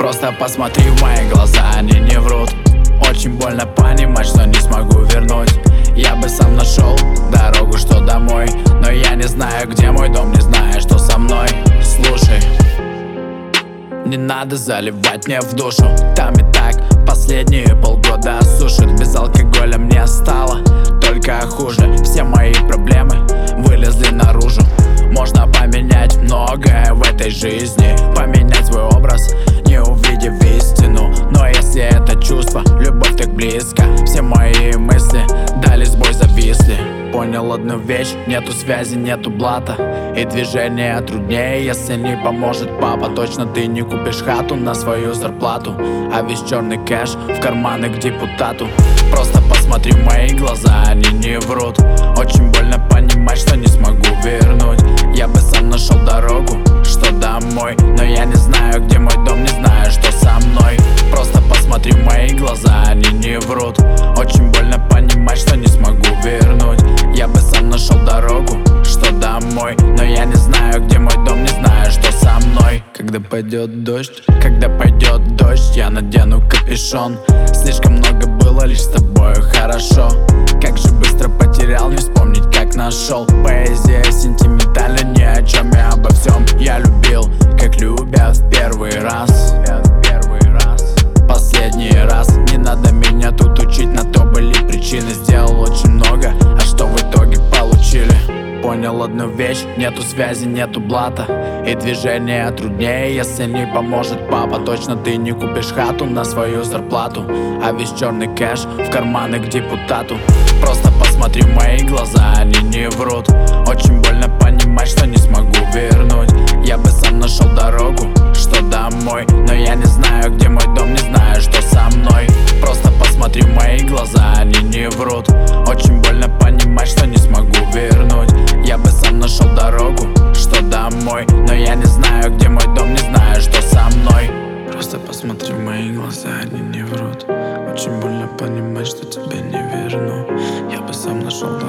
Просто посмотри в мои глаза, они не врут. Очень больно понимать, что не смогу вернуть. Я бы сам нашел дорогу, что домой, но я не знаю, где мой дом, не знаю, что со мной. Слушай, не надо заливать мне в душу. Там и так последние полгода сушат. Без алкоголя мне стало только хуже. Все мои проблемы вылезли наружу. Можно поменять многое в этой жизни, поменять свой образ, не увидев истину. Но если это чувство, любовь так близко, все мои мысли дали сбой, зависли. Понял одну вещь, нету связи, нету блата, и движение труднее, если не поможет папа. Точно ты не купишь хату на свою зарплату, а весь черный кэш в карманы к депутату. Просто посмотри в мои глаза, они не врут. Очень больно понимать, что не смогу вернуть. Я бы сам нашел дорогу, что домой, но я не знаю, где мой дом, не знаю, что со мной. Просто посмотри в мои глаза, они не врут. Очень больно понимать, что не смогу вернуть. Я бы сам нашел дорогу, что домой, но я не знаю, где мой дом, не знаю, что со мной. Когда пойдет дождь, я надену капюшон. Слишком много было лишь с тобою хорошо. Как же быстро потерял, не вспомнить, как нашел. Поэзия сентиментальна, ни о чем и обо всем. Я любил, как любят в первый раз. Последний раз. Не надо меня тут учить, на то были причины. Сделал очень много, а что в итоге получили? Понял одну вещь, нету связи, нету блата, и движение труднее, если не поможет папа. Точно ты не купишь хату на свою зарплату, а весь черный кэш в карманы к депутату. Просто посмотри в мои глаза, они не врут. Очень больно понимать, что не смогу вернуть. Я бы сам нашел дорогу, что домой, но я не знаю, где мой дом, не знаю, что со мной. Просто посмотри в мои глаза, они не врут. Очень больно понимать, что не смогу вернуть. Я бы сам нашел дорогу, что домой, но я не знаю, где мой дом, не знаю, что со мной. Просто посмотри в мои глаза, они не врут. Очень больно понимать, что тебя не верну. Я бы сам нашел дорогу.